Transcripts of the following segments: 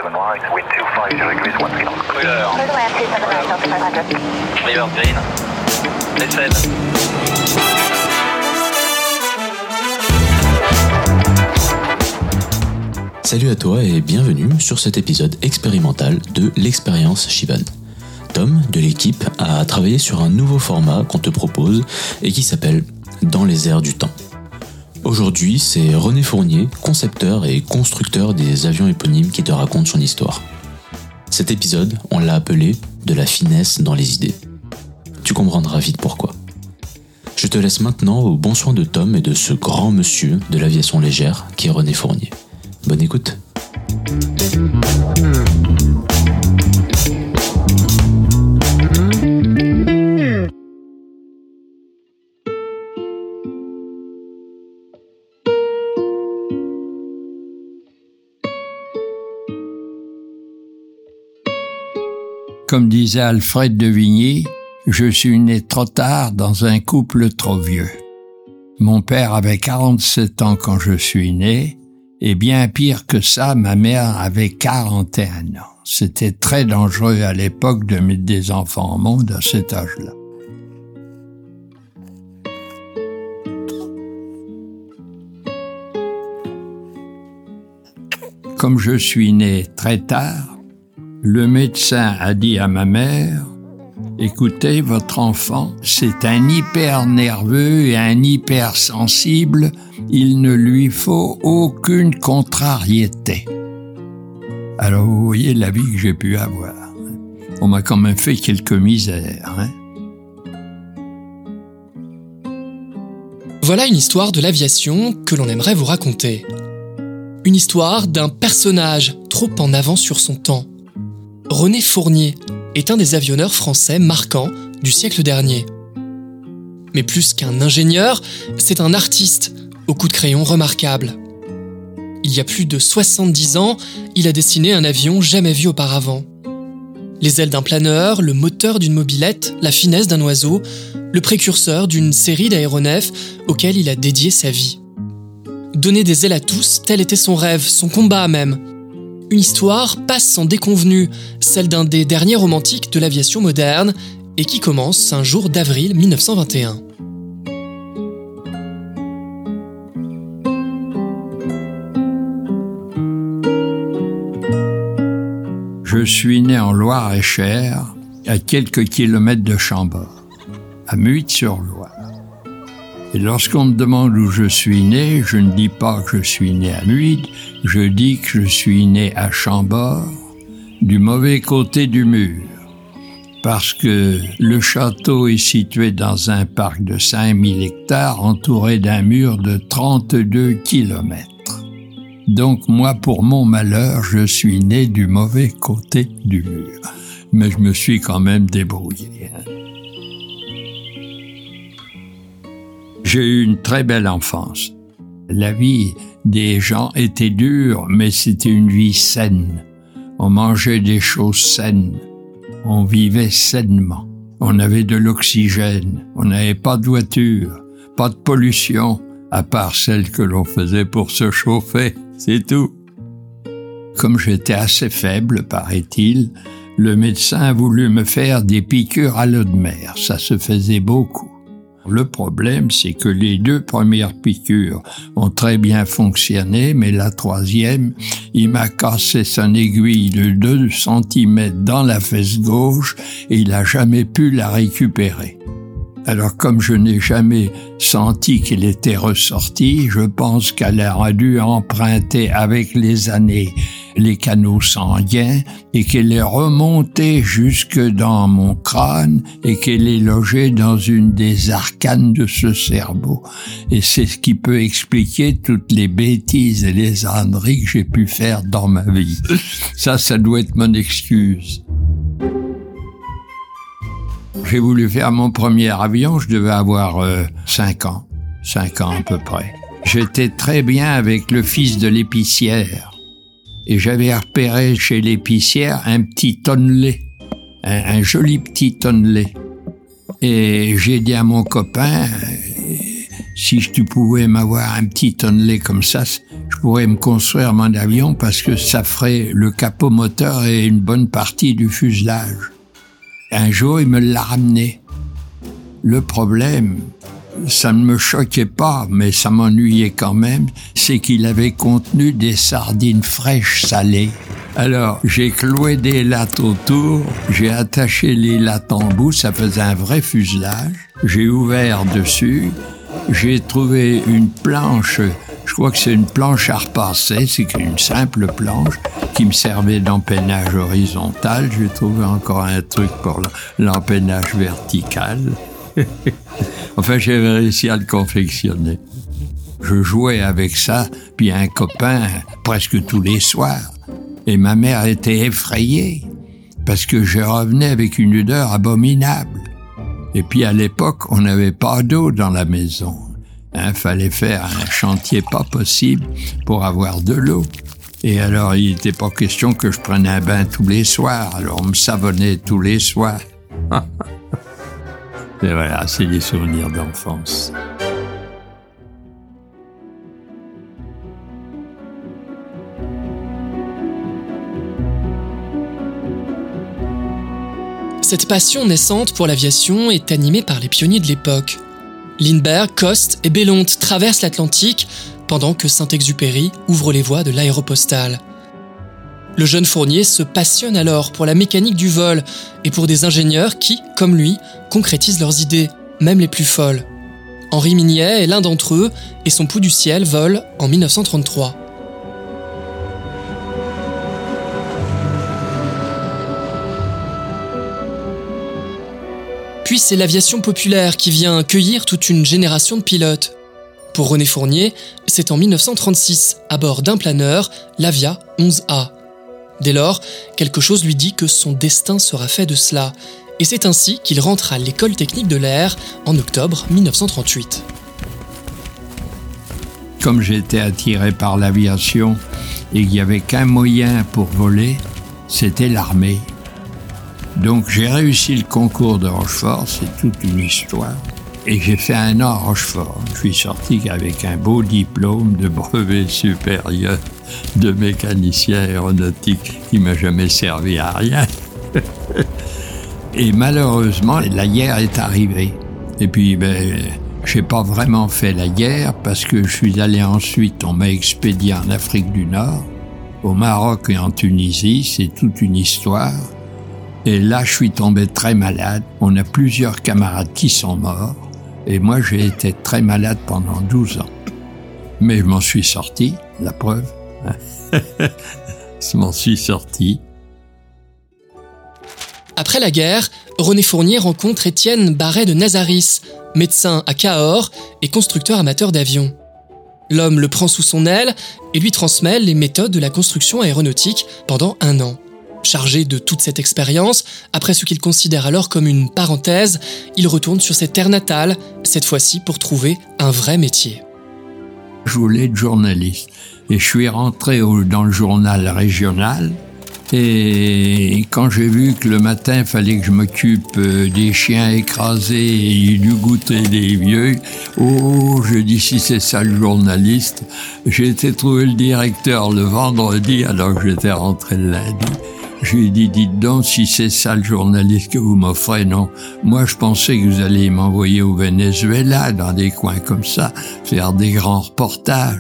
Wind 250 degrees, 1 feet. Wheeler. River Green. Essel. Salut à toi et bienvenue sur cet épisode expérimental de l'expérience Shivan. Tom, de l'équipe, a travaillé sur un nouveau format qu'on te propose et qui s'appelle « Dans les airs du temps ». Aujourd'hui, c'est René Fournier, concepteur et constructeur des avions éponymes qui te raconte son histoire. Cet épisode, on l'a appelé « De la finesse dans les idées ». Tu comprendras vite pourquoi. Je te laisse maintenant au bon soin de Tom et de ce grand monsieur de l'aviation légère qui est René Fournier. Bonne écoute. Comme disait Alfred de Vigny, je suis né trop tard dans un couple trop vieux. Mon père avait 47 ans quand je suis né, et bien pire que ça, ma mère avait 41 ans. C'était très dangereux à l'époque de mettre des enfants au monde à cet âge-là. Comme je suis né très tard, le médecin a dit à ma mère « Écoutez, votre enfant, c'est un hyper nerveux et un hyper sensible, il ne lui faut aucune contrariété. » Alors vous voyez la vie que j'ai pu avoir. On m'a quand même fait quelques misères. Voilà une histoire de l'aviation que l'on aimerait vous raconter. Une histoire d'un personnage trop en avance sur son temps. René Fournier est un des avionneurs français marquants du siècle dernier. Mais plus qu'un ingénieur, c'est un artiste au coup de crayon remarquable. Il y a plus de 70 ans, il a dessiné un avion jamais vu auparavant. Les ailes d'un planeur, le moteur d'une mobilette, la finesse d'un oiseau, le précurseur d'une série d'aéronefs auxquels il a dédié sa vie. Donner des ailes à tous, tel était son rêve, son combat même. Une histoire passe sans déconvenue, celle d'un des derniers romantiques de l'aviation moderne et qui commence un jour d'avril 1921. Je suis né en Loire-et-Cher, à quelques kilomètres de Chambord, à Muid-sur-Loire. Et lorsqu'on me demande où je suis né, je ne dis pas que je suis né à Muid, je dis que je suis né à Chambord, du mauvais côté du mur. Parce que le château est situé dans un parc de 5000 hectares entouré d'un mur de 32 kilomètres. Donc moi, pour mon malheur, je suis né du mauvais côté du mur. Mais je me suis quand même débrouillé. J'ai eu une très belle enfance. La vie des gens était dure, mais c'était une vie saine. On mangeait des choses saines. On vivait sainement. On avait de l'oxygène. On n'avait pas de voiture, pas de pollution, à part celle que l'on faisait pour se chauffer. C'est tout. Comme j'étais assez faible, paraît-il, le médecin a voulu me faire des piqûres à l'eau de mer. Ça se faisait beaucoup. Le problème, c'est que les 2 premières piqûres ont très bien fonctionné, mais la 3e, il m'a cassé son aiguille de 2 cm dans la fesse gauche et il n'a jamais pu la récupérer. Alors comme je n'ai jamais senti qu'elle était ressortie, je pense qu'elle a dû emprunter avec les années les canaux sanguins et qu'elle est remontée jusque dans mon crâne et qu'elle est logée dans une des arcanes de ce cerveau. Et c'est ce qui peut expliquer toutes les bêtises et les âneries que j'ai pu faire dans ma vie. Ça doit être mon excuse. J'ai voulu faire mon premier avion, je devais avoir 5 ans à peu près. J'étais très bien avec le fils de l'épicière. Et j'avais repéré chez l'épicière un petit tonnelet, un joli petit tonnelet. Et j'ai dit à mon copain, si tu pouvais m'avoir un petit tonnelet comme ça, je pourrais me construire mon avion parce que ça ferait le capot moteur et une bonne partie du fuselage. Un jour, il me l'a ramené. Le problème, ça ne me choquait pas, mais ça m'ennuyait quand même, c'est qu'il avait contenu des sardines fraîches salées. Alors, j'ai cloué des lattes autour, j'ai attaché les lattes en bout, ça faisait un vrai fuselage. J'ai ouvert dessus, j'ai trouvé une planche, je crois que c'est une planche à repasser, c'est une simple planche qui me servait d'empennage horizontal. J'ai trouvé encore un truc pour l'empennage vertical. Enfin, j'avais réussi à le confectionner. Je jouais avec ça, puis un copain, presque tous les soirs. Et ma mère était effrayée, parce que je revenais avec une odeur abominable. Et puis à l'époque, on n'avait pas d'eau dans la maison. Fallait faire un chantier pas possible pour avoir de l'eau. Et alors, il n'était pas question que je prenne un bain tous les soirs. Alors, on me savonnait tous les soirs. Et voilà, c'est des souvenirs d'enfance. Cette passion naissante pour l'aviation est animée par les pionniers de l'époque. Lindbergh, Coste et Bellonte traversent l'Atlantique pendant que Saint-Exupéry ouvre les voies de l'aéropostale. Le jeune Fournier se passionne alors pour la mécanique du vol et pour des ingénieurs qui, comme lui, concrétisent leurs idées, même les plus folles. Henri Mignet est l'un d'entre eux et son Pouls du ciel vole en 1933. Puis c'est l'aviation populaire qui vient cueillir toute une génération de pilotes. Pour René Fournier, c'est en 1936, à bord d'un planeur, l'Avia 11A. Dès lors, quelque chose lui dit que son destin sera fait de cela, et c'est ainsi qu'il rentre à l'école technique de l'air en octobre 1938. Comme j'étais attiré par l'aviation et qu'il n'y avait qu'un moyen pour voler, c'était l'armée. Donc j'ai réussi le concours de Rochefort, c'est toute une histoire. Et j'ai fait 1 an à Rochefort. Je suis sorti avec un beau diplôme de brevet supérieur de mécanicien aéronautique qui m'a jamais servi à rien. Et malheureusement, la guerre est arrivée. Et puis, j'ai pas vraiment fait la guerre parce que je suis allé ensuite, on m'a expédié en Afrique du Nord, au Maroc et en Tunisie, c'est toute une histoire. Et là, je suis tombé très malade. On a plusieurs camarades qui sont morts. Et moi, j'ai été très malade pendant 12 ans. Mais je m'en suis sorti, la preuve. Je m'en suis sorti. Après la guerre, René Fournier rencontre Étienne Barret de Nazaris, médecin à Cahors et constructeur amateur d'avions. L'homme le prend sous son aile et lui transmet les méthodes de la construction aéronautique pendant 1 an. Chargé de toute cette expérience, après ce qu'il considère alors comme une parenthèse, il retourne sur ses terres natales, cette fois-ci pour trouver un vrai métier. Je voulais être journaliste et je suis rentré dans le journal régional. Et quand j'ai vu que le matin, il fallait que je m'occupe des chiens écrasés et du goûter des vieux, je dis si c'est ça le journaliste. J'ai été trouver le directeur le vendredi alors que j'étais rentré le lundi. Je lui ai dit, dites donc, si c'est ça le journaliste que vous m'offrez, non. Moi, je pensais que vous alliez m'envoyer au Venezuela, dans des coins comme ça, faire des grands reportages.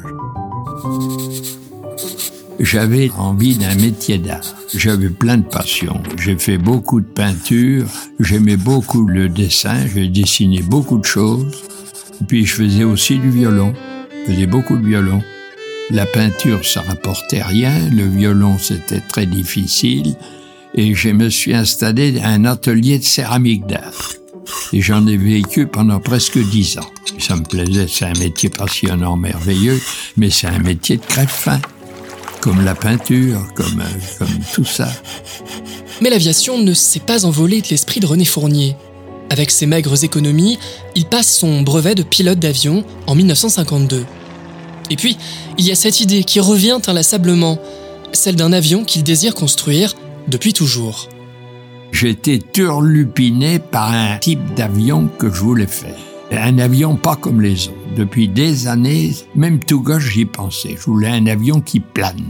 J'avais envie d'un métier d'art. J'avais plein de passions. J'ai fait beaucoup de peinture. J'aimais beaucoup le dessin. J'ai dessiné beaucoup de choses. Et puis, je faisais aussi du violon. Je faisais beaucoup de violon. La peinture, ça rapportait rien. Le violon, c'était très difficile. Et je me suis installé à un atelier de céramique d'art. Et j'en ai vécu pendant presque 10 ans. Ça me plaisait, c'est un métier passionnant, merveilleux, mais c'est un métier de crève-faim. Comme la peinture, comme tout ça. Mais l'aviation ne s'est pas envolée de l'esprit de René Fournier. Avec ses maigres économies, il passe son brevet de pilote d'avion en 1952. Et puis, il y a cette idée qui revient inlassablement, celle d'un avion qu'il désire construire depuis toujours. J'étais turlupiné par un type d'avion que je voulais faire. Un avion pas comme les autres. Depuis des années, même tout gauche, j'y pensais. Je voulais un avion qui plane.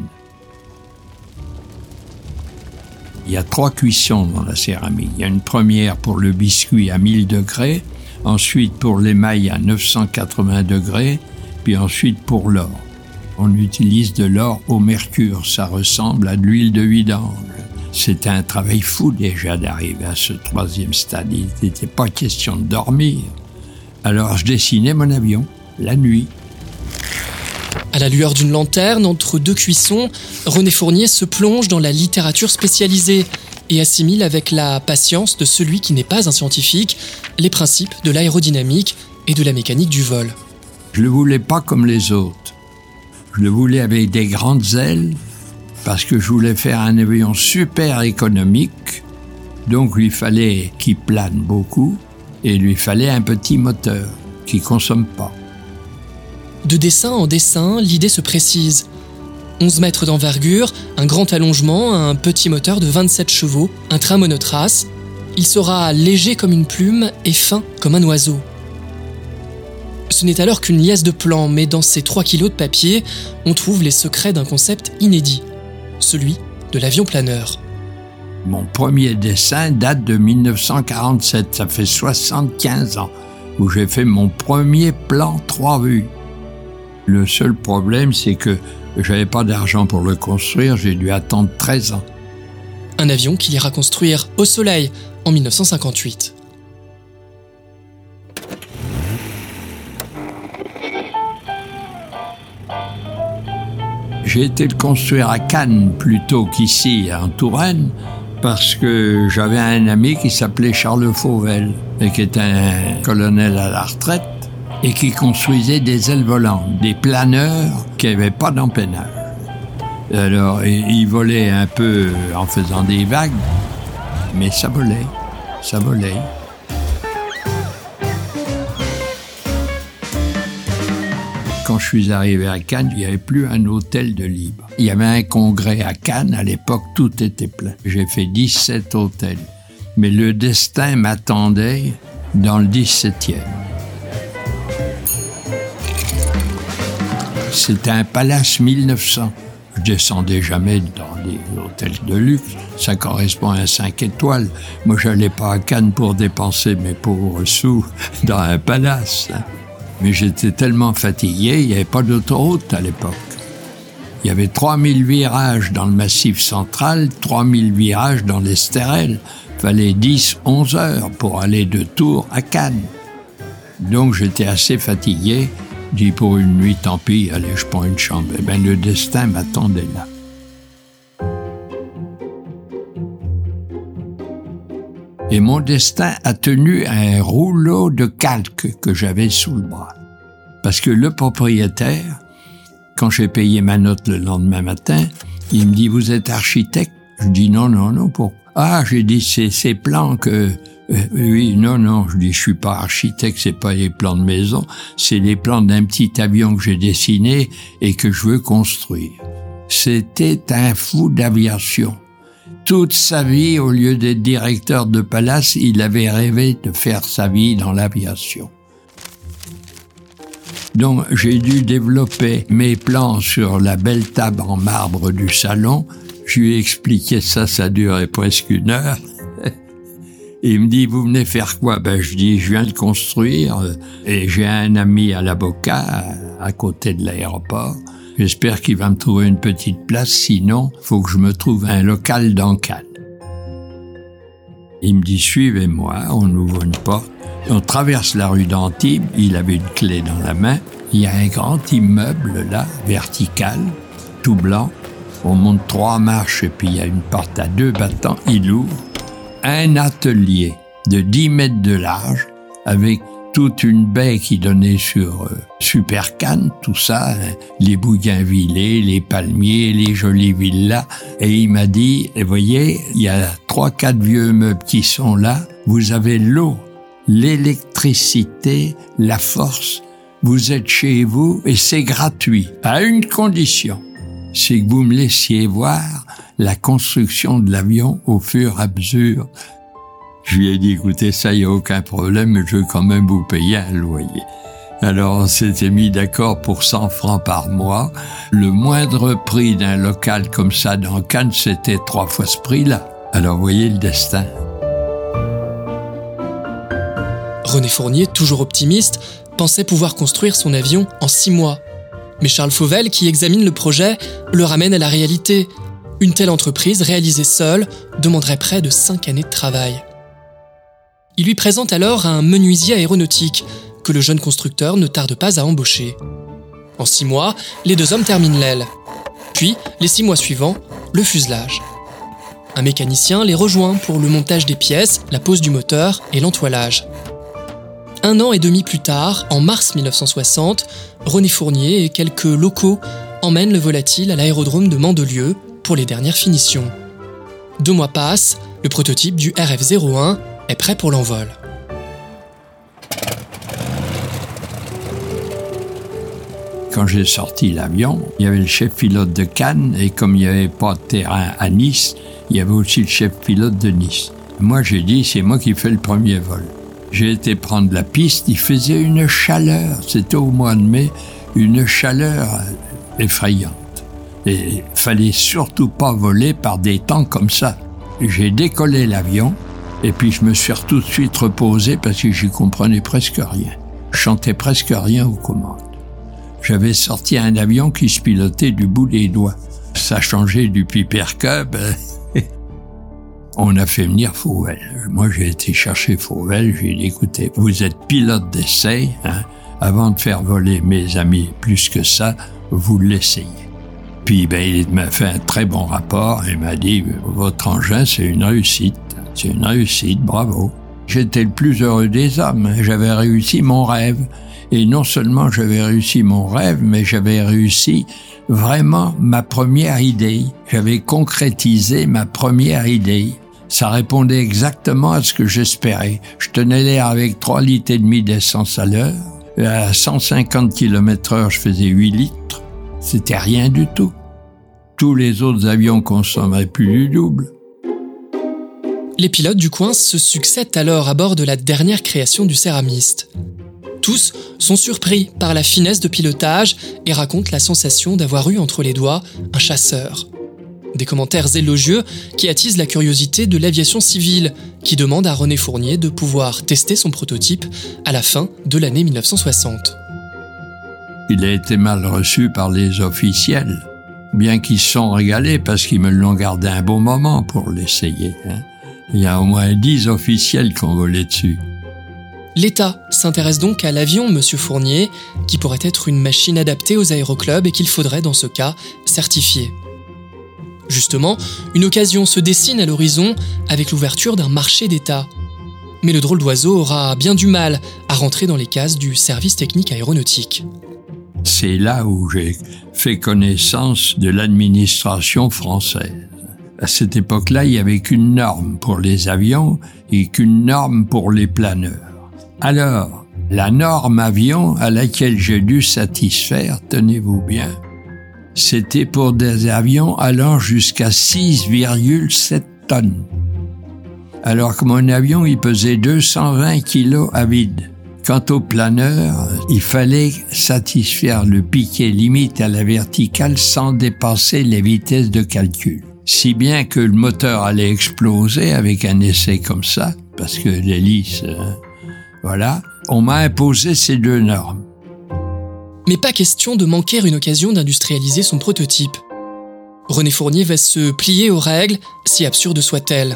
Il y a 3 cuissons dans la céramique. Il y a une première pour le biscuit à 1000 degrés, ensuite pour l'émail à 980 degrés, puis ensuite pour l'or. On utilise de l'or au mercure, ça ressemble à de l'huile de vidange. C'était un travail fou déjà d'arriver à ce 3e stade. Il n'était pas question de dormir. Alors je dessinais mon avion, la nuit. À la lueur d'une lanterne, entre 2 cuissons, René Fournier se plonge dans la littérature spécialisée et assimile avec la patience de celui qui n'est pas un scientifique les principes de l'aérodynamique et de la mécanique du vol. Je le voulais pas comme les autres. Je le voulais avec des grandes ailes parce que je voulais faire un avion super économique. Donc il fallait qu'il plane beaucoup et il lui fallait un petit moteur qui consomme pas. De dessin en dessin, l'idée se précise. 11 mètres d'envergure, un grand allongement, un petit moteur de 27 chevaux, un train monotrace. Il sera léger comme une plume et fin comme un oiseau. Ce n'est alors qu'une liasse de plans, mais dans ces 3 kilos de papier, on trouve les secrets d'un concept inédit, celui de l'avion planeur. Mon premier dessin date de 1947, ça fait 75 ans, où j'ai fait mon premier plan 3 vues. Le seul problème, c'est que j'avais pas d'argent pour le construire, j'ai dû attendre 13 ans. Un avion qu'il ira construire au soleil en 1958. J'ai été le construire à Cannes plutôt qu'ici, en Touraine, parce que j'avais un ami qui s'appelait Charles Fauvel, et qui était un colonel à la retraite, et qui construisait des ailes volantes, des planeurs qui n'avaient pas d'empennage. Alors, il volait un peu en faisant des vagues, mais ça volait, ça volait. Quand je suis arrivé à Cannes, il n'y avait plus un hôtel de libre. Il y avait un congrès à Cannes, à l'époque, tout était plein. J'ai fait 17 hôtels, mais le destin m'attendait dans le 17e. C'était un palace 1900. Je descendais jamais dans des hôtels de luxe. Ça correspond à un 5 étoiles. Moi, j'allais pas à Cannes pour dépenser mes pauvres sous dans un palace. Mais j'étais tellement fatigué, il n'y avait pas d'autoroute à l'époque. Il y avait 3000 virages dans le Massif central, 3000 virages dans l'Estérel. Il fallait 10-11 heures pour aller de Tours à Cannes. Donc, j'étais assez fatigué. Je dis pour une nuit, tant pis, allez, je prends une chambre. Eh bien, le destin m'attendait là. Et mon destin a tenu à un rouleau de calque que j'avais sous le bras. Parce que le propriétaire, quand j'ai payé ma note le lendemain matin, il me dit « Vous êtes architecte ?» Je dis « Non, pourquoi ?» Ah, j'ai dit « C'est ces plans que... » Oui, non, je dis, je suis pas architecte, c'est pas les plans de maison, c'est les plans d'un petit avion que j'ai dessiné et que je veux construire. C'était un fou d'aviation. Toute sa vie, au lieu d'être directeur de palace, il avait rêvé de faire sa vie dans l'aviation. Donc, j'ai dû développer mes plans sur la belle table en marbre du salon. Je lui ai expliqué ça durait presque 1 heure. Il me dit, vous venez faire quoi? Je dis, je viens de construire et j'ai un ami à l'avocat à côté de l'aéroport. J'espère qu'il va me trouver une petite place, sinon, faut que je me trouve un local dans Cannes. Il me dit, suivez-moi, on ouvre une porte, on traverse la rue d'Antibes, il avait une clé dans la main, il y a un grand immeuble là, vertical, tout blanc, on monte 3 marches et puis il y a une porte à 2 battants, il ouvre. Un atelier de 10 mètres de large, avec toute une baie qui donnait sur Super Cannes, tout ça, les bougainvillés, les palmiers, les jolies villas. Et il m'a dit, et voyez, il y a 3-4 vieux meubles qui sont là, vous avez l'eau, l'électricité, la force, vous êtes chez vous et c'est gratuit, à une condition, c'est que vous me laissiez voir la construction de l'avion au fur et à mesure. Je lui ai dit, écoutez, ça, il n'y a aucun problème, mais je veux quand même vous payer un loyer. Alors, on s'était mis d'accord pour 100 francs par mois. Le moindre prix d'un local comme ça dans Cannes, c'était 3 fois ce prix-là. Alors, voyez le destin. René Fournier, toujours optimiste, pensait pouvoir construire son avion en 6 mois. Mais Charles Fauvel, qui examine le projet, le ramène à la réalité. Une telle entreprise, réalisée seule, demanderait près de 5 années de travail. Il lui présente alors un menuisier aéronautique, que le jeune constructeur ne tarde pas à embaucher. En 6 mois, les 2 hommes terminent l'aile. Puis, les 6 mois suivants, le fuselage. Un mécanicien les rejoint pour le montage des pièces, la pose du moteur et l'entoilage. 1 an et demi plus tard, en mars 1960, René Fournier et quelques locaux emmènent le volatile à l'aérodrome de Mandelieu pour les dernières finitions. 2 mois passent, le prototype du RF-01 est prêt pour l'envol. Quand j'ai sorti l'avion, il y avait le chef pilote de Cannes et comme il n'y avait pas de terrain à Nice, il y avait aussi le chef pilote de Nice. Moi, j'ai dit, c'est moi qui fais le premier vol. J'ai été prendre la piste, il faisait une chaleur, c'était au mois de mai, une chaleur effrayante. Et il fallait surtout pas voler par des temps comme ça. J'ai décollé l'avion et puis je me suis tout de suite reposé parce que j'y comprenais presque rien. Je chantais presque rien aux commandes. J'avais sorti un avion qui se pilotait du bout des doigts. Ça changeait du Piper Cub. On a fait venir Fauvel. Moi, j'ai été chercher Fauvel. J'ai dit, écoutez, vous êtes pilote d'essai. Avant de faire voler mes amis plus que ça, vous l'essayez. Puis, il m'a fait un très bon rapport. Il m'a dit, votre engin, c'est une réussite. C'est une réussite, bravo. J'étais le plus heureux des hommes. J'avais réussi mon rêve. Et non seulement j'avais réussi mon rêve, mais j'avais réussi vraiment ma première idée. J'avais concrétisé ma première idée. Ça répondait exactement à ce que j'espérais. Je tenais l'air avec 3,5 litres d'essence à l'heure. À 150 km/h, je faisais 8 litres. C'était rien du tout. Tous les autres avions consommeraient plus du double. Les pilotes du coin se succèdent alors à bord de la dernière création du céramiste. Tous sont surpris par la finesse de pilotage et racontent la sensation d'avoir eu entre les doigts un chasseur. Des commentaires élogieux qui attisent la curiosité de l'aviation civile, qui demande à René Fournier de pouvoir tester son prototype à la fin de l'année 1960. Il a été mal reçu par les officiels, bien qu'ils se sont régalés parce qu'ils me l'ont gardé un bon moment pour l'essayer. Il y a au moins 10 officiels qui ont volé dessus. L'État s'intéresse donc à l'avion Monsieur Fournier, qui pourrait être une machine adaptée aux aéroclubs et qu'il faudrait dans ce cas certifier. Justement, une occasion se dessine à l'horizon avec l'ouverture d'un marché d'État. Mais le drôle d'oiseau aura bien du mal à rentrer dans les cases du service technique aéronautique. C'est là où j'ai fait connaissance de l'administration française. À cette époque-là, il n'y avait qu'une norme pour les avions et qu'une norme pour les planeurs. Alors, la norme avion à laquelle j'ai dû satisfaire, tenez-vous bien, c'était pour des avions allant jusqu'à 6,7 tonnes. Alors que mon avion, il pesait 220 kilos à vide. Quant au planeur, il fallait satisfaire le piquet limite à la verticale sans dépasser les vitesses de calcul. Si bien que le moteur allait exploser avec un essai comme ça, parce que l'hélice... Voilà, on m'a imposé ces 2 normes. Mais pas question de manquer une occasion d'industrialiser son prototype. René Fournier va se plier aux règles, si absurdes soient-elles.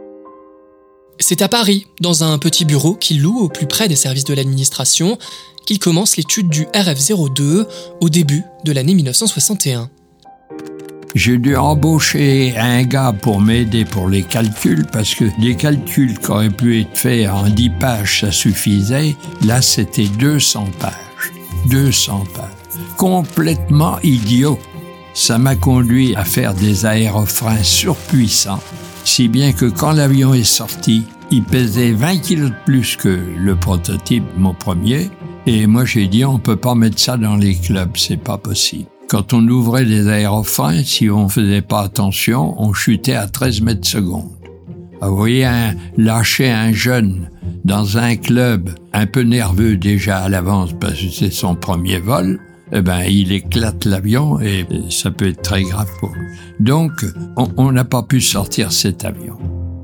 C'est à Paris, dans un petit bureau qu'il loue au plus près des services de l'administration, qu'il commence l'étude du RF-02 au début de l'année 1961. J'ai dû embaucher un gars pour m'aider pour les calculs, parce que les calculs qui auraient pu être faits en 10 pages, ça suffisait. Là, c'était 200 pages. 200 pages. Complètement idiot. Ça m'a conduit à faire des aérofreins surpuissants, si bien que quand l'avion est sorti, il pesait 20 kilos de plus que le prototype, mon premier, et moi j'ai dit on peut pas mettre ça dans les clubs, c'est pas possible. Quand on ouvrait les aérofreins, si on faisait pas attention, on chutait à 13 mètres secondes. Vous voyez, lâcher un jeune dans un club un peu nerveux déjà à l'avance parce que c'est son premier vol, il éclate l'avion et ça peut être très grave pour lui. Donc, on n'a pas pu sortir cet avion.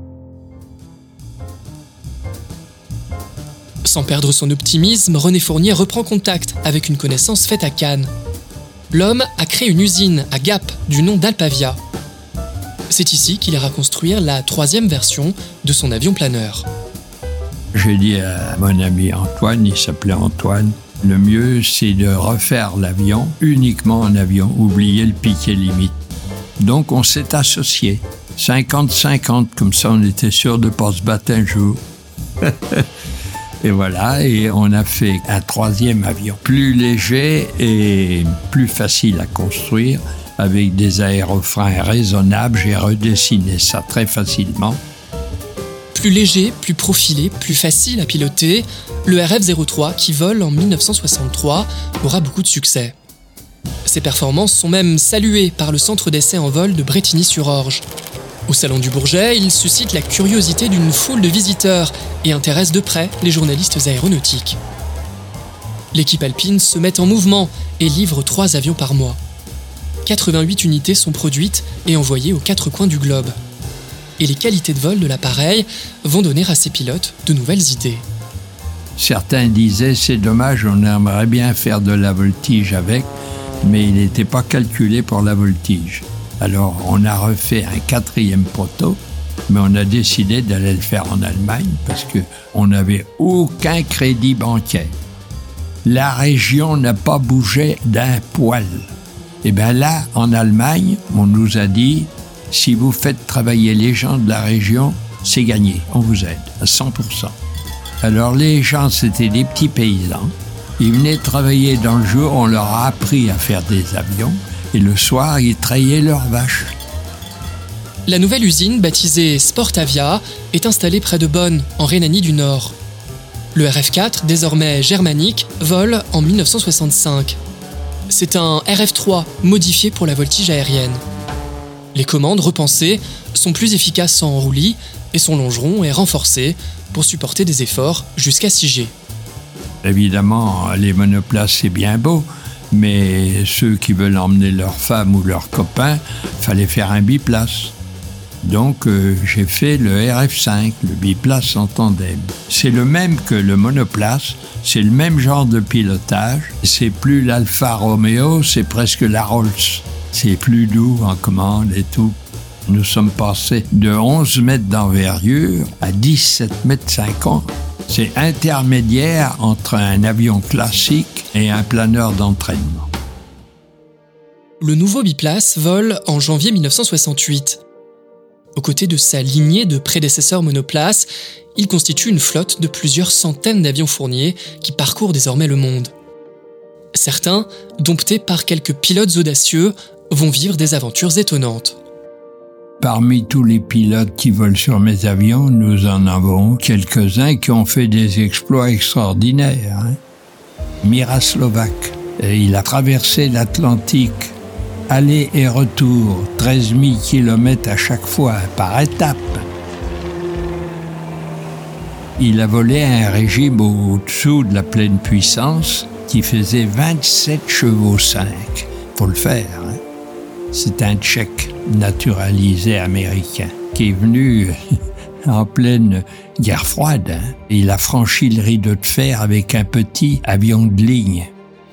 Sans perdre son optimisme, René Fournier reprend contact avec une connaissance faite à Cannes. L'homme a créé une usine à Gap du nom d'Alpavia. C'est ici qu'il ira construire la 3e version de son avion planeur. J'ai dit à mon ami Antoine, il s'appelait Antoine, le mieux c'est de refaire l'avion uniquement en avion, oublier le piquet limite. Donc on s'est associés, 50-50, comme ça on était sûr de ne pas se battre un jour. Et voilà, et on a fait un 3e avion, plus léger et plus facile à construire, avec des aérofreins raisonnables. J'ai redessiné ça très facilement. Plus léger, plus profilé, plus facile à piloter, le RF-03 qui vole en 1963 aura beaucoup de succès. Ses performances sont même saluées par le centre d'essai en vol de Brétigny-sur-Orge. Au Salon du Bourget, il suscite la curiosité d'une foule de visiteurs et intéresse de près les journalistes aéronautiques. L'équipe alpine se met en mouvement et livre 3 avions par mois. 88 unités sont produites et envoyées aux 4 coins du globe. Et les qualités de vol de l'appareil vont donner à ses pilotes de nouvelles idées. Certains disaient, c'est dommage, on aimerait bien faire de la voltige avec, mais il n'était pas calculé pour la voltige. Alors on a refait un 4e proto, mais on a décidé d'aller le faire en Allemagne parce qu'on n'avait aucun crédit bancaire. La région n'a pas bougé d'un poil. Et bien là, en Allemagne, on nous a dit, si vous faites travailler les gens de la région, c'est gagné, on vous aide à 100%. Alors les gens, c'était des petits paysans. Ils venaient travailler dans le jour, on leur a appris à faire des avions, et le soir, ils traillaient leurs vaches. La nouvelle usine, baptisée Sportavia, est installée près de Bonn, en Rhénanie du Nord. Le RF-4, désormais germanique, vole en 1965. C'est un RF-3 modifié pour la voltige aérienne. Les commandes repensées sont plus efficaces en roulis et son longeron est renforcé pour supporter des efforts jusqu'à 6 G. Évidemment, les monoplaces, c'est bien beau, mais ceux qui veulent emmener leur femme ou leurs copains, fallait faire un biplace. Donc, j'ai fait le RF5, le biplace en tandem. C'est le même que le monoplace, c'est le même genre de pilotage. C'est plus l'Alfa Romeo, c'est presque la Rolls. C'est plus doux en commande et tout. Nous sommes passés de 11 mètres d'envergure à 17 mètres 50. C'est intermédiaire entre un avion classique et un planeur d'entraînement. Le nouveau biplace vole en janvier 1968. Aux côtés de sa lignée de prédécesseurs monoplaces, il constitue une flotte de plusieurs centaines d'avions Fournier qui parcourent désormais le monde. Certains, domptés par quelques pilotes audacieux, vont vivre des aventures étonnantes. Parmi tous les pilotes qui volent sur mes avions, nous en avons quelques-uns qui ont fait des exploits extraordinaires. Miraslovac, il a traversé l'Atlantique, aller et retour, 13 000 km à chaque fois, par étapes. Il a volé à un régime au-dessous de la pleine puissance qui faisait 27 chevaux 5. Faut le faire. C'est un Tchèque naturalisé américain qui est venu en pleine guerre froide. Il a franchi le rideau de fer avec un petit avion de ligne.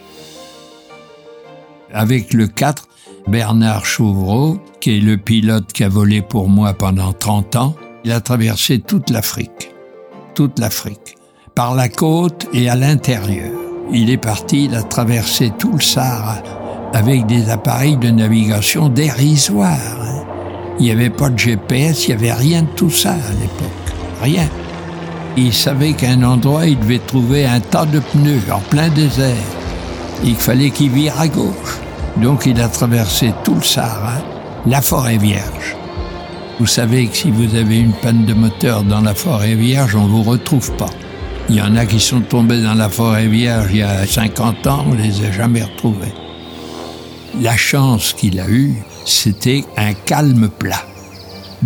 Avec le 4, Bernard Chauvreau, qui est le pilote qui a volé pour moi pendant 30 ans, il a traversé toute l'Afrique, par la côte et à l'intérieur. Il est parti, il a traversé tout le Sahara avec des appareils de navigation dérisoires. Il n'y avait pas de GPS, il n'y avait rien de tout ça à l'époque, rien. Il savait qu'à un endroit, il devait trouver un tas de pneus en plein désert. Il fallait qu'il vire à gauche. Donc il a traversé tout le Sahara, la forêt vierge. Vous savez que si vous avez une panne de moteur dans la forêt vierge, on ne vous retrouve pas. Il y en a qui sont tombés dans la forêt vierge il y a 50 ans, on ne les a jamais retrouvés. La chance qu'il a eue, c'était un calme plat.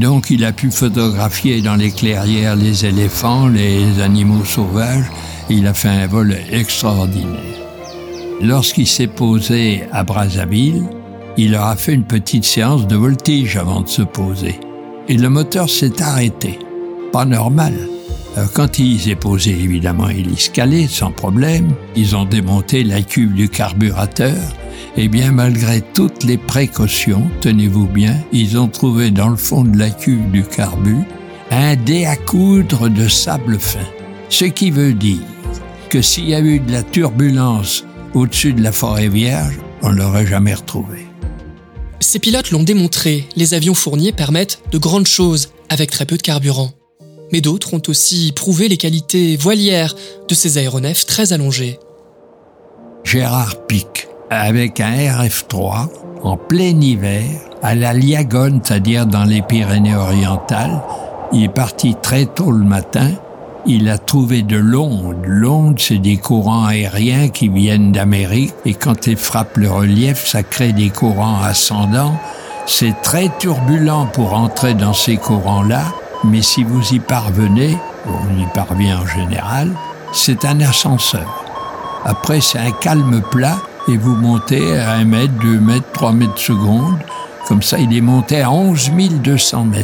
Donc il a pu photographier dans les clairières les éléphants, les animaux sauvages. Il a fait un vol extraordinaire. Lorsqu'il s'est posé à Brazzaville, il leur a fait une petite séance de voltige avant de se poser. Et le moteur s'est arrêté. Pas normal. Alors, quand il s'est posé, évidemment, il escalait sans problème. Ils ont démonté la cuve du carburateur. Et bien, malgré toutes les précautions, tenez-vous bien, ils ont trouvé dans le fond de la cuve du carbu un dé à coudre de sable fin. Ce qui veut dire que s'il y a eu de la turbulence au-dessus de la forêt vierge, on ne l'aurait jamais retrouvé. Ces pilotes l'ont démontré, les avions Fournier permettent de grandes choses avec très peu de carburant. Mais d'autres ont aussi prouvé les qualités voilières de ces aéronefs très allongés. Gérard Pic, avec un RF-3, en plein hiver, à la Liagonne, c'est-à-dire dans les Pyrénées-Orientales, il est parti très tôt le matin. Il a trouvé de l'onde. L'onde, c'est des courants aériens qui viennent d'Amérique. Et quand ils frappent le relief, ça crée des courants ascendants. C'est très turbulent pour entrer dans ces courants-là. Mais si vous y parvenez, on y parvient en général, c'est un ascenseur. Après, c'est un calme plat et vous montez à 1 mètre, 2 mètres, 3 mètres secondes. Comme ça, il est monté à 11 200 mètres.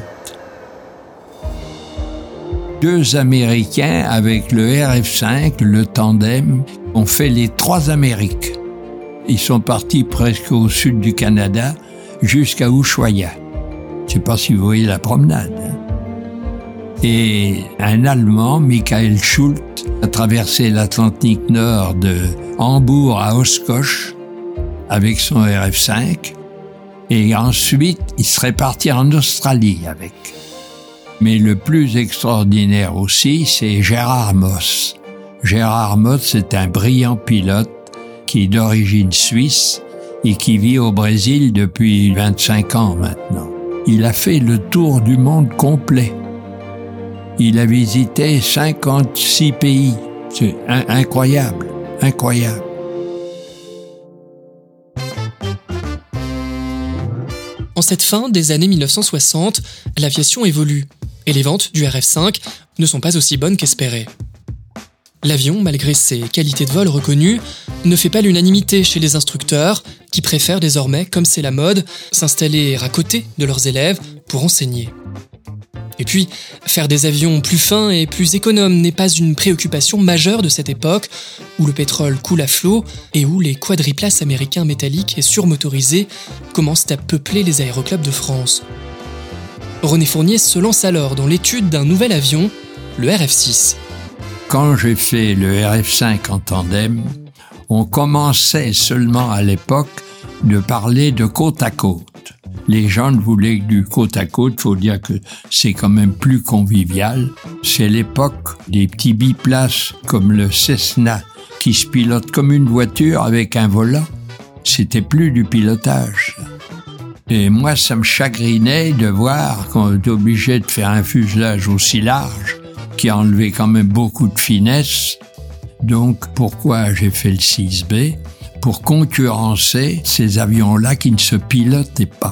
2 Américains avec le RF-5, le tandem, ont fait les 3 Amériques. Ils sont partis presque au sud du Canada, jusqu'à Ushuaia. Je ne sais pas si vous voyez la promenade. Et un Allemand, Michael Schultz, a traversé l'Atlantique Nord de Hambourg à Oshkosh avec son RF-5. Et ensuite, il serait parti en Australie avec. Mais le plus extraordinaire aussi, c'est Gérard Moss. Gérard Moss, c'est un brillant pilote qui est d'origine suisse et qui vit au Brésil depuis 25 ans maintenant. Il a fait le tour du monde complet. Il a visité 56 pays. C'est incroyable, incroyable. En cette fin des années 1960, l'aviation évolue et les ventes du RF-5 ne sont pas aussi bonnes qu'espérées. L'avion, malgré ses qualités de vol reconnues, ne fait pas l'unanimité chez les instructeurs qui préfèrent désormais, comme c'est la mode, s'installer à côté de leurs élèves pour enseigner. Et puis, faire des avions plus fins et plus économes n'est pas une préoccupation majeure de cette époque où le pétrole coule à flot et où les quadriplaces américains métalliques et surmotorisés commencent à peupler les aéroclubs de France. René Fournier se lance alors dans l'étude d'un nouvel avion, le RF-6. Quand j'ai fait le RF-5 en tandem, on commençait seulement à l'époque de parler de côte à côte. Les gens ne voulaient que du côte à côte, il faut dire que c'est quand même plus convivial. C'est l'époque des petits biplaces comme le Cessna qui se pilote comme une voiture avec un volant. C'était plus du pilotage. Et moi, ça me chagrinait de voir qu'on était obligé de faire un fuselage aussi large qui a enlevé quand même beaucoup de finesse. Donc, pourquoi j'ai fait le 6B ? Pour concurrencer ces avions-là qui ne se pilotaient pas.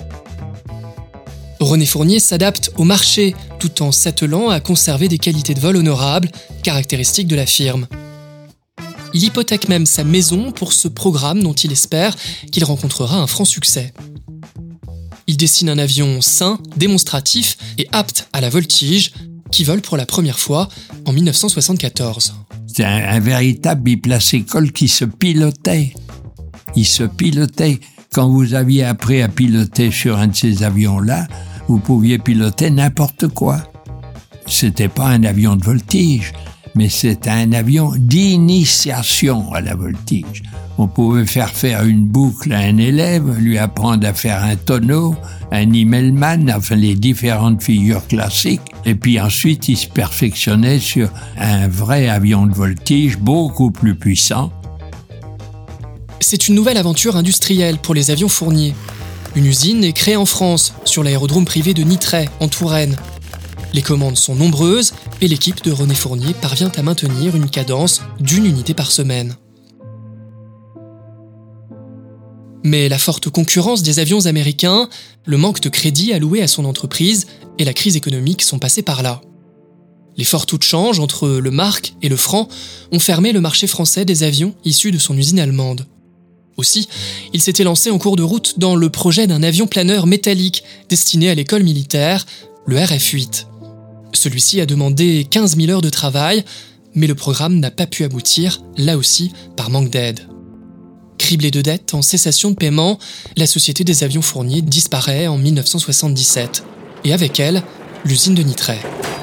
René Fournier s'adapte au marché tout en s'attelant à conserver des qualités de vol honorables, caractéristiques de la firme. Il hypothèque même sa maison pour ce programme dont il espère qu'il rencontrera un franc succès. Il dessine un avion sain, démonstratif et apte à la voltige qui vole pour la première fois en 1974. C'est un véritable biplace école qui se pilotait. Il se pilotait. Quand vous aviez appris à piloter sur un de ces avions-là, vous pouviez piloter n'importe quoi. C'était pas un avion de voltige, mais c'était un avion d'initiation à la voltige. On pouvait faire une boucle à un élève, lui apprendre à faire un tonneau, un Immelmann, enfin les différentes figures classiques, et puis ensuite il se perfectionnait sur un vrai avion de voltige beaucoup plus puissant. C'est une nouvelle aventure industrielle pour les avions Fournier. Une usine est créée en France, sur l'aérodrome privé de Nitray, en Touraine. Les commandes sont nombreuses et l'équipe de René Fournier parvient à maintenir une cadence d'1 unité par semaine. Mais la forte concurrence des avions américains, le manque de crédit alloué à son entreprise et la crise économique sont passés par là. Les forts taux de change entre le mark et le franc ont fermé le marché français des avions issus de son usine allemande. Aussi, il s'était lancé en cours de route dans le projet d'un avion planeur métallique destiné à l'école militaire, le RF-8. Celui-ci a demandé 15 000 heures de travail, mais le programme n'a pas pu aboutir, là aussi par manque d'aide. Criblée de dettes en cessation de paiement, la Société des avions Fournier disparaît en 1977, et avec elle, l'usine de Nitray.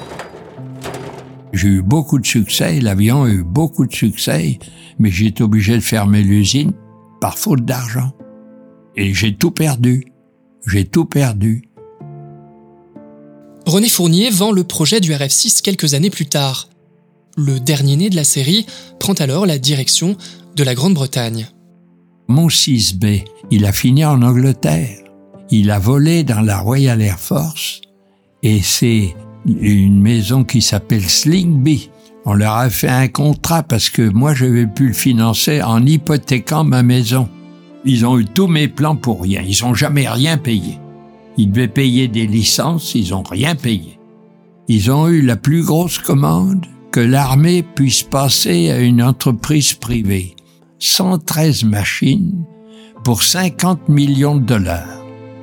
J'ai eu beaucoup de succès, l'avion a eu beaucoup de succès, mais j'ai été obligé de fermer l'usine par faute d'argent. Et j'ai tout perdu. René Fournier vend le projet du RF-6 quelques années plus tard. Le dernier né de la série prend alors la direction de la Grande-Bretagne. Mon 6B, il a fini en Angleterre. Il a volé dans la Royal Air Force et c'est une maison qui s'appelle Slingbee. On leur a fait un contrat parce que moi j'avais pu le financer en hypothéquant ma maison. Ils ont eu tous mes plans pour rien. Ils n'ont jamais rien payé. Ils devaient payer des licences, ils n'ont rien payé. Ils ont eu la plus grosse commande que l'armée puisse passer à une entreprise privée. 113 machines pour 50 millions de dollars.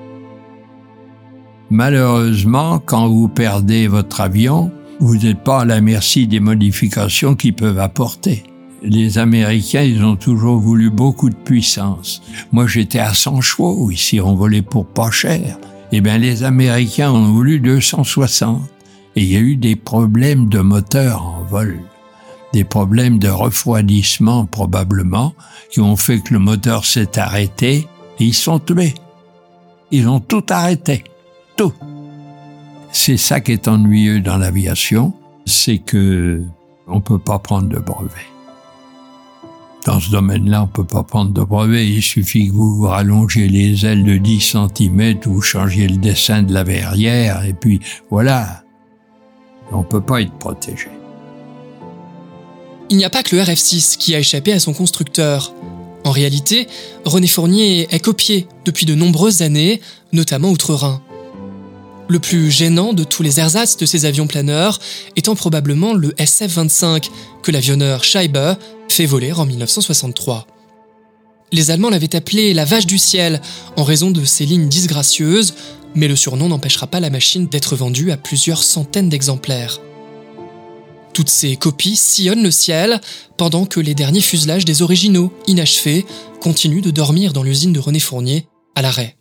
Malheureusement, quand vous perdez votre avion, vous n'êtes pas à la merci des modifications qu'ils peuvent apporter. Les Américains, ils ont toujours voulu beaucoup de puissance. Moi, j'étais à 100 chevaux, ici on volait pour pas cher. Eh bien, les Américains ont voulu 260. Et il y a eu des problèmes de moteur en vol. Des problèmes de refroidissement probablement, qui ont fait que le moteur s'est arrêté et ils sont tués. Ils ont tout arrêté. Tout. C'est ça qui est ennuyeux dans l'aviation, c'est que on peut pas prendre de brevet. Dans ce domaine-là, on peut pas prendre de brevet. Il suffit que vous rallongez les ailes de 10 cm ou vous changiez le dessin de la verrière et puis voilà. On peut pas être protégé. Il n'y a pas que le RF-6 qui a échappé à son constructeur. En réalité, René Fournier est copié depuis de nombreuses années, notamment outre-Rhin. Le plus gênant de tous les ersatz de ces avions planeurs étant probablement le SF-25 que l'avionneur Scheibe fait voler en 1963. Les Allemands l'avaient appelé la vache du ciel en raison de ses lignes disgracieuses, mais le surnom n'empêchera pas la machine d'être vendue à plusieurs centaines d'exemplaires. Toutes ces copies sillonnent le ciel pendant que les derniers fuselages des originaux, inachevés, continuent de dormir dans l'usine de René Fournier à l'arrêt.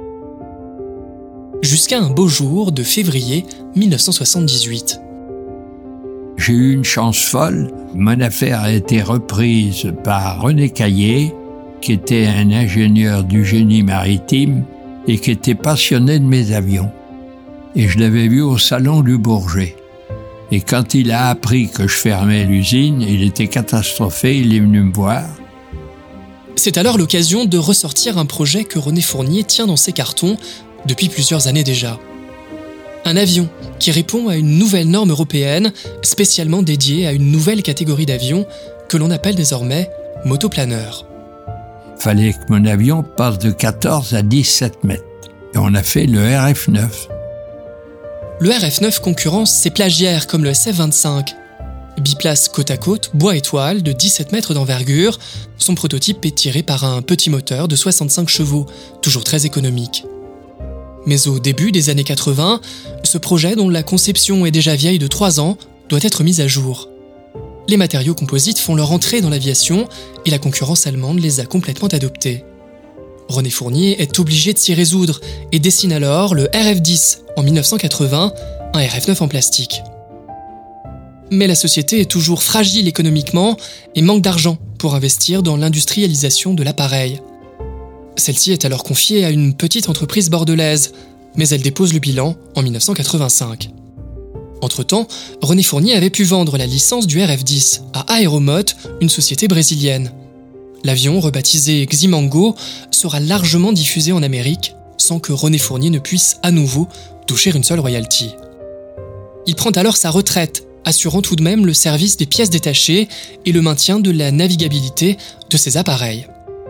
Jusqu'à un beau jour de février 1978. J'ai eu une chance folle. Mon affaire a été reprise par René Caillé, qui était un ingénieur du génie maritime et qui était passionné de mes avions. Et je l'avais vu au salon du Bourget. Et quand il a appris que je fermais l'usine, il était catastrophé, il est venu me voir. C'est alors l'occasion de ressortir un projet que René Fournier tient dans ses cartons depuis plusieurs années déjà. Un avion qui répond à une nouvelle norme européenne spécialement dédiée à une nouvelle catégorie d'avions que l'on appelle désormais motoplaneurs. Il fallait que mon avion passe de 14 à 17 mètres. Et on a fait le RF-9. Le RF-9 concurrence ses plagiaires comme le SF-25. Biplace côte à côte, bois et toile de 17 mètres d'envergure, son prototype est tiré par un petit moteur de 65 chevaux, toujours très économique. Mais au début des années 80, ce projet, dont la conception est déjà vieille de 3 ans, doit être mis à jour. Les matériaux composites font leur entrée dans l'aviation et la concurrence allemande les a complètement adoptés. René Fournier est obligé de s'y résoudre et dessine alors le RF-10 en 1980, un RF-9 en plastique. Mais la société est toujours fragile économiquement et manque d'argent pour investir dans l'industrialisation de l'appareil. Celle-ci est alors confiée à une petite entreprise bordelaise, mais elle dépose le bilan en 1985. Entre-temps, René Fournier avait pu vendre la licence du RF-10 à Aeromot, une société brésilienne. L'avion, rebaptisé Ximango, sera largement diffusé en Amérique, sans que René Fournier ne puisse à nouveau toucher une seule royalty. Il prend alors sa retraite, assurant tout de même le service des pièces détachées et le maintien de la navigabilité de ses appareils.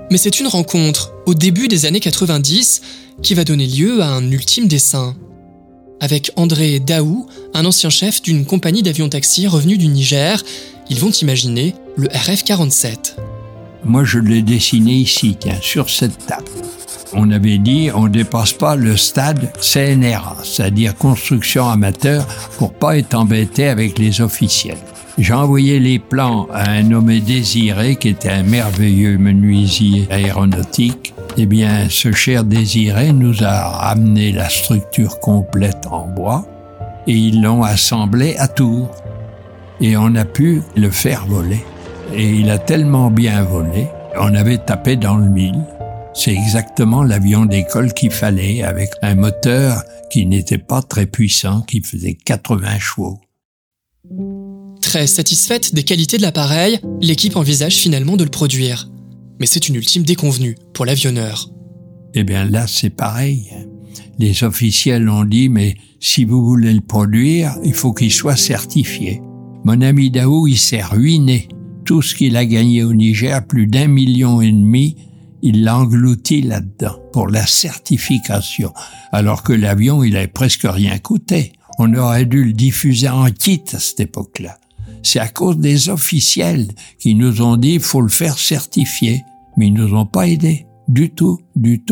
Mais c'est une rencontre, au début des années 90, qui va donner lieu à un ultime dessein. Avec André Daou, un ancien chef d'une compagnie d'avion-taxi revenu du Niger, ils vont imaginer le RF-47. Moi, je l'ai dessiné ici, tiens, sur cette table. On avait dit, on ne dépasse pas le stade CNRA, c'est-à-dire construction amateur, pour pas être embêté avec les officiels. J'ai envoyé les plans à un nommé Désiré, qui était un merveilleux menuisier aéronautique. Eh bien, ce cher Désiré nous a amené la structure complète en bois et ils l'ont assemblé à Tours. Et on a pu le faire voler. Et il a tellement bien volé, on avait tapé dans le mille. C'est exactement l'avion d'école qu'il fallait, avec un moteur qui n'était pas très puissant, qui faisait 80 chevaux. Très satisfaite des qualités de l'appareil, l'équipe envisage finalement de le produire. Mais c'est une ultime déconvenue pour l'avionneur. Eh bien là, c'est pareil. Les officiels ont dit, mais si vous voulez le produire, il faut qu'il soit certifié. Mon ami Daou, il s'est ruiné. Tout ce qu'il a gagné au Niger, plus d'1,5 million, il l'a englouti là-dedans pour la certification. Alors que l'avion, il avait presque rien coûté. On aurait dû le diffuser en kit à cette époque-là. C'est à cause des officiels qui nous ont dit, il faut le faire certifier. Mais ils nous ont pas aidés. Du tout.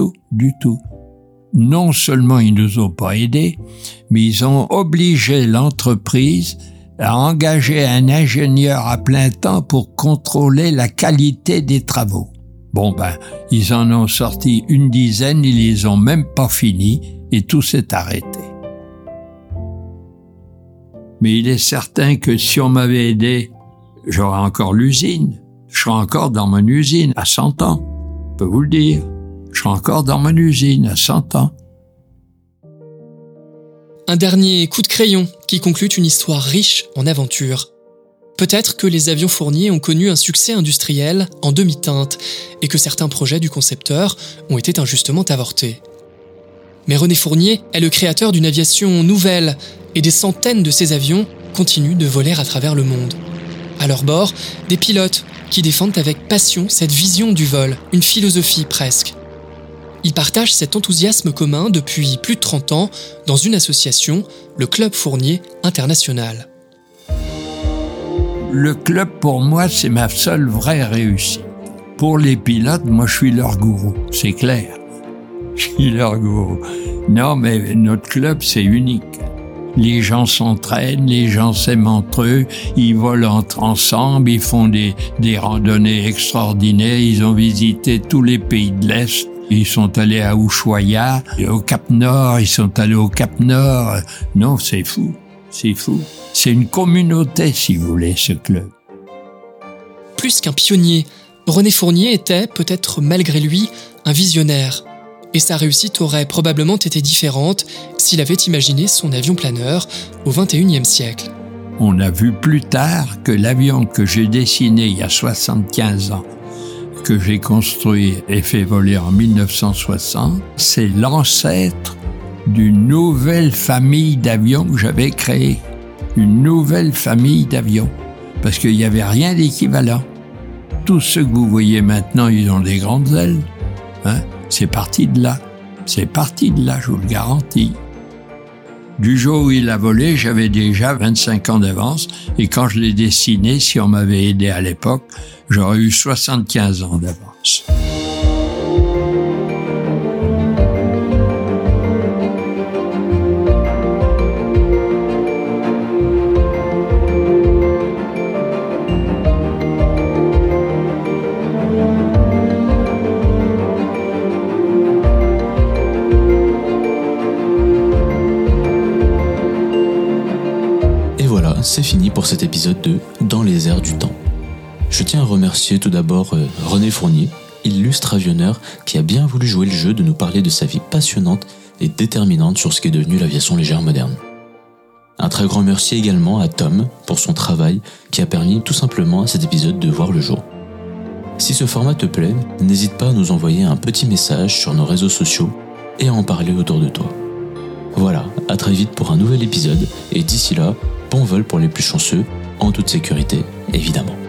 Non seulement ils nous ont pas aidés, mais ils ont obligé l'entreprise à engager un ingénieur à plein temps pour contrôler la qualité des travaux. Bon ils en ont sorti une dizaine, ils les ont même pas finis et tout s'est arrêté. Mais il est certain que si on m'avait aidé, j'aurais encore l'usine. Je serais encore dans mon usine à 100 ans. Je peux vous le dire. Je serais encore dans mon usine à 100 ans. Un dernier coup de crayon qui conclut une histoire riche en aventures. Peut-être que les avions Fournier ont connu un succès industriel en demi-teinte et que certains projets du concepteur ont été injustement avortés. Mais René Fournier est le créateur d'une aviation nouvelle et des centaines de ces avions continuent de voler à travers le monde. À leur bord, des pilotes qui défendent avec passion cette vision du vol, une philosophie presque. Ils partagent cet enthousiasme commun depuis plus de 30 ans dans une association, le Club Fournier International. Le club, pour moi, c'est ma seule vraie réussite. Pour les pilotes, moi, je suis leur gourou, c'est clair. Je suis leur gourou. Non, mais notre club, c'est unique. Les gens s'entraînent, les gens s'aiment entre eux, ils volent ensemble, ils font des randonnées extraordinaires, ils ont visité tous les pays de l'Est. Ils sont allés à Ushuaïa, au Cap Nord, ils sont allés au Cap Nord. Non, c'est fou, c'est fou. C'est une communauté, si vous voulez, ce club. Plus qu'un pionnier, René Fournier était, peut-être malgré lui, un visionnaire. Et sa réussite aurait probablement été différente s'il avait imaginé son avion planeur au XXIe siècle. On a vu plus tard que l'avion que j'ai dessiné il y a 75 ans, que j'ai construit et fait voler en 1960, c'est l'ancêtre d'une nouvelle famille d'avions que j'avais créée. Une nouvelle famille d'avions. Parce qu'il n'y avait rien d'équivalent. Tous ceux que vous voyez maintenant, ils ont des grandes ailes. C'est parti de là. C'est parti de là, je vous le garantis. Du jour où il a volé, j'avais déjà 25 ans d'avance. Et quand je l'ai dessiné, si on m'avait aidé à l'époque, j'aurais eu 75 ans d'avance. C'est fini pour cet épisode de Dans les airs du temps. Je tiens à remercier tout d'abord René Fournier, illustre avionneur qui a bien voulu jouer le jeu de nous parler de sa vie passionnante et déterminante sur ce qu'est devenu l'aviation légère moderne. Un très grand merci également à Tom pour son travail qui a permis tout simplement à cet épisode de voir le jour. Si ce format te plaît, n'hésite pas à nous envoyer un petit message sur nos réseaux sociaux et à en parler autour de toi. Voilà, à très vite pour un nouvel épisode et d'ici là, bon vol pour les plus chanceux, en toute sécurité, évidemment.